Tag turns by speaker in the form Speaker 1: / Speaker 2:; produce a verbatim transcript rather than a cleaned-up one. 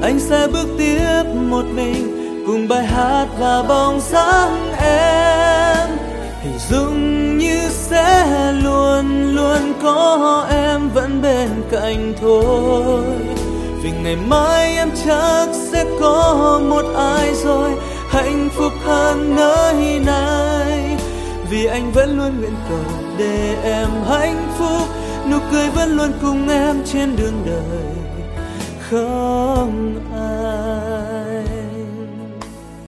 Speaker 1: anh sẽ bước tiếp một mình cùng bài hát và bóng dáng em. Hình dung như sẽ luôn luôn có em vẫn bên cạnh thôi, vì ngày mai em chắc sẽ có một ai rồi hạnh phúc hơn nơi này. Vì anh vẫn luôn nguyện cầu để em hạnh phúc, nụ cười vẫn luôn cùng em trên đường đời không ai.